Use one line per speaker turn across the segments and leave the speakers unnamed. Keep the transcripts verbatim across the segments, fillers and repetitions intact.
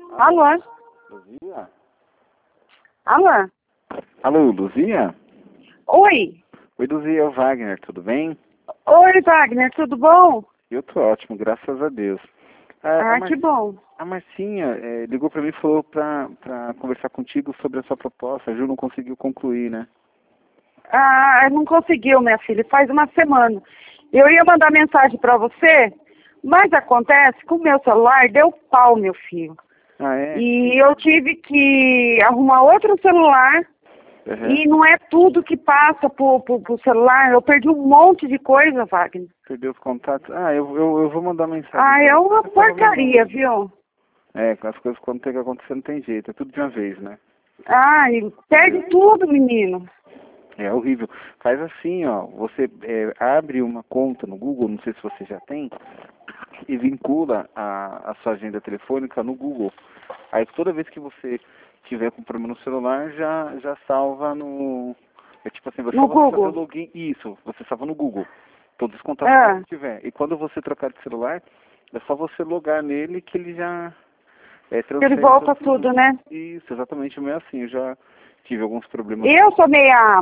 Alô?
Luzia?
Alô?
Alô, Luzia?
Oi.
Oi, Luzia, é o Wagner, tudo bem?
Oi, Wagner, tudo bom?
Eu tô ótimo, graças a Deus.
Ah,
a Mar...
que bom.
A Marcinha é, ligou pra mim e falou pra, pra conversar contigo sobre a sua proposta. A Ju não conseguiu concluir, né?
Ah, não conseguiu, minha filha, faz uma semana. Eu ia mandar mensagem pra você, mas acontece que o meu celular deu pau, meu filho.
Ah, é?
E eu tive que arrumar outro celular.
Uhum.
E não é tudo que passa pro, pro, pro celular. Eu perdi um monte de coisa, Wagner.
Perdeu os contatos? Ah, eu, eu, eu vou mandar mensagem.
Ah, é uma
Você
porcaria, viu?
É, com as coisas quando tem que acontecer não tem jeito. É tudo de uma vez, né?
Ah, e perde tudo, menino.
É horrível. Faz assim, ó. Você é, abre uma conta no Google, não sei se você já tem, e vincula a, a sua agenda telefônica no Google. Aí toda vez que você tiver com problema no celular, já, já salva no... É tipo assim, você
No
só vai fazer o
Google.
login. Isso, você salva no Google. Todos os contatos
Ah,
que você tiver. E quando você trocar de celular, é só você logar nele que ele já... É,
ele
transfere
volta
todos
tudo,
os...
né?
Isso, exatamente o meu é assim. Eu já tive alguns problemas.
Eu sou meia,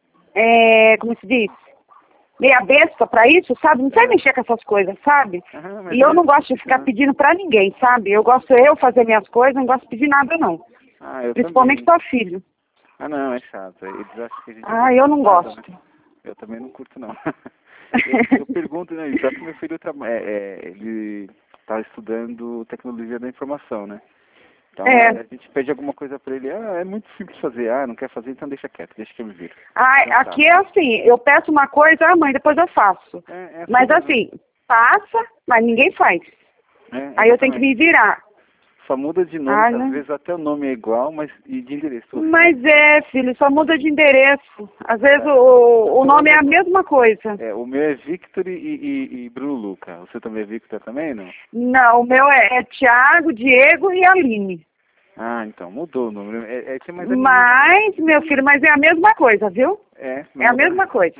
é, como se diz? Meia besta pra isso, sabe? Não sei mexer com essas coisas, sabe?
Ah, mas
E eu
é
não gosto de
assim,
ficar
né?
pedindo pra ninguém, sabe? Eu gosto eu fazer minhas coisas, não gosto de pedir nada, não.
Ah, eu
Principalmente
também.
pra filho.
Ah, não, é chato. Eles acham que a gente é
Ah, eu não
preocupado,
gosto.
né? Eu também não curto, não. eu, eu pergunto, né? Já que meu filho traba- é, é, ele está estudando tecnologia da informação, né? Então
É.
a gente pede alguma coisa para ele. Ah, é muito simples fazer. Ah, não quer fazer, então deixa quieto, deixa que eu me viro.
Ah,
Já
aqui
sabe.
é assim, eu peço uma coisa, ah, mãe, depois eu faço.
É, é assim
Mas
mesmo.
assim, passa, mas ninguém faz.
É,
Aí eu tenho que
exatamente.
me virar.
Só muda de nome,
Ah,
que às
né?
vezes até o nome é igual, mas e de endereço.
Mas é, filho, só muda de endereço. Às vezes o, o nome é a mesma coisa.
É, o meu é Victor e, e, e Bruno Luca. Você também é Victor também, não?
Não, o meu é, é Tiago, Diego e Aline.
Ah, então, mudou o número. É, é, que mais é menina.
Mas, meu filho, mas é a mesma coisa, viu?
É, não
É a
muda.
mesma coisa.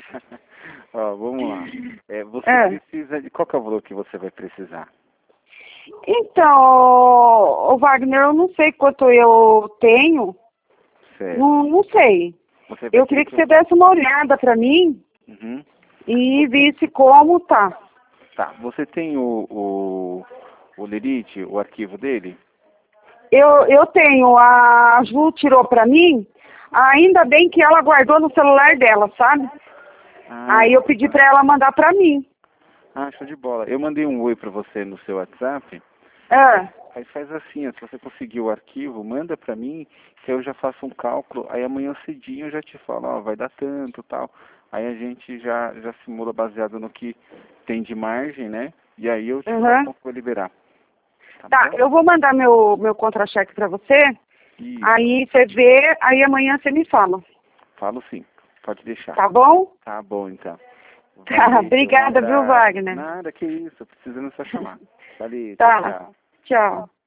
Ó, vamos lá. É, você
É.
precisa de... Qual que é o valor que você vai precisar?
Então, ô Wagner, eu não sei quanto eu tenho.
Certo.
Não, não sei.
Você vai
Eu
ter
queria que você desse uma olhada pra mim
Uhum.
e visse como tá.
Tá, você tem o, o, o Lerite, o arquivo dele?
Eu, eu tenho, a Ju tirou pra mim, ainda bem que ela guardou no celular dela, sabe?
Ah,
Aí eu pedi
tá.
pra ela mandar pra mim.
Ah, show de bola. Eu mandei um oi pra você no seu WhatsApp.
É.
Aí faz assim, ó, se você conseguir o arquivo, manda pra mim, que eu já faço um cálculo, aí amanhã cedinho eu já te falo, ó, vai dar tanto, tal. Aí a gente já, já simula baseado no que tem de margem, né? E aí eu te
Uhum.
falo quanto vou liberar. Tá,
Tá,
bom?
eu vou mandar meu, meu contra-cheque pra você,
Isso,
aí você vê, aí amanhã você me fala.
falo sim, pode deixar.
Tá bom?
Tá bom, então.
Tá,
Valeu, um
obrigada, viu,
abraço.
Wagner?
Nada, que isso, precisando só chamar. Valeu, tchau,
Tá,
tchau.
tchau.